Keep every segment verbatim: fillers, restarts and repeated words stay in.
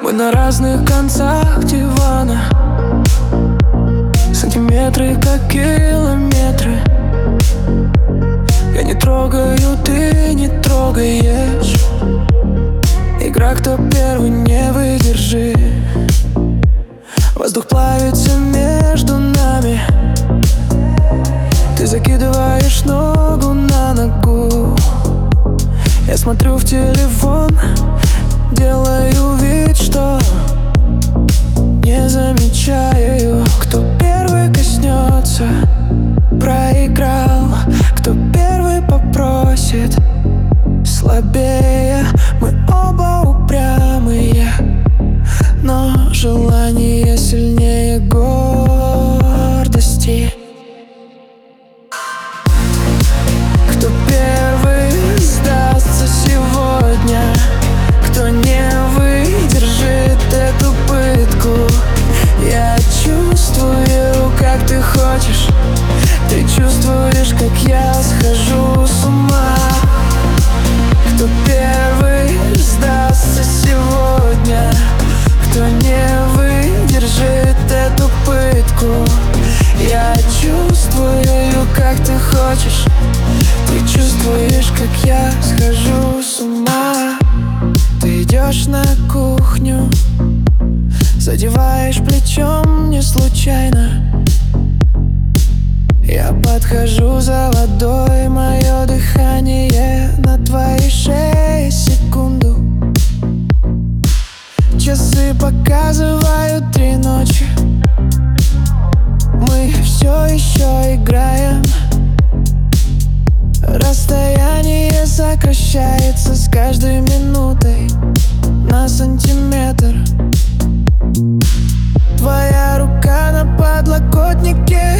Мы на разных концах дивана, сантиметры как километры. Я не трогаю, ты не трогаешь. Игра, кто первый, не выдержи. Воздух плавится между нами. Ты закидываешь ногу на ногу. Я смотрю в телефон, делаю вид, что не замечаю. Кто первый коснется, проиграл. Кто первый попросит слабее. Мы оба упрямые, но желание сильнее гордости. Кто первый сдастся сегодня? Кто не выдержит эту пытку? Я чувствую, как ты хочешь. Ты чувствуешь, как я схожу с ума. Кто первый сдастся сегодня? Кто не выдержит эту пытку? Я чувствую, как ты хочешь. Ты чувствуешь, как я схожу с ума. Ты идешь на кухню, задеваешь плечом не случайно. Я подхожу за водой, мое дыхание на твоей шее секунду. Часы показывают три ночи. Мы все еще играем. Расстояние сокращается с каждой минутой на сантиметр. Твоя рука на подлокотнике,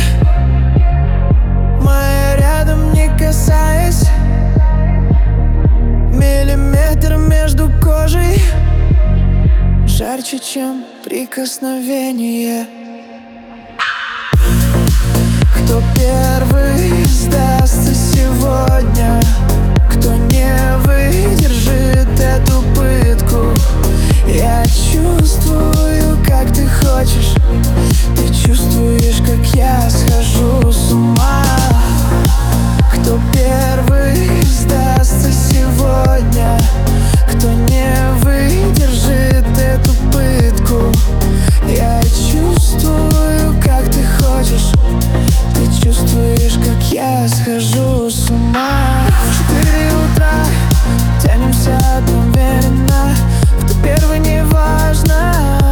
моя рядом, не касаясь. Миллиметр между кожей жарче, чем прикосновение. Кто первый сдастся сегодня? Кто не выдержит эту пытку? Я чувствую, как ты хочешь. Ты чувствуешь, как я схожу с ума. Кто первый сдастся сегодня? Кто не выдержит эту пытку? Я чувствую, как ты хочешь. Ты чувствуешь, как я схожу с ума. Четыре утра, тянемся одновременно. Кто первый, не важно.